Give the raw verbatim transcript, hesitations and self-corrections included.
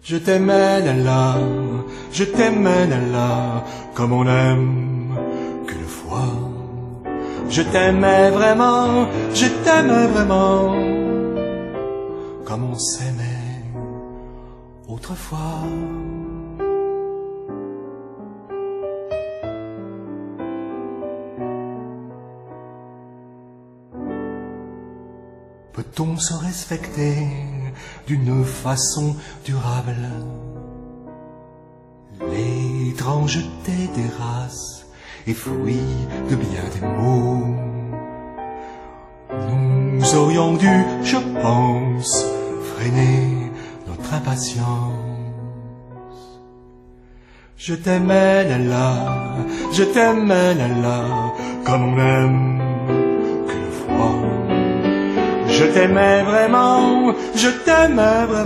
Je t'aimais, Nella, je t'aimais, Nella, comme on aime qu'une fois. Je t'aimais vraiment, je t'aimais vraiment, comme on s'aimait autrefois. Peut-on se respecter d'une façon durable? L'étrangeté des races est fruit de bien des mots. Nous aurions dû, je pense, freiner notre impatience. Je t'aimais, Nella, je t'aimais, Nella, comme on aime qu'une fois. Je t'aimais vraiment, je t'aimais vraiment.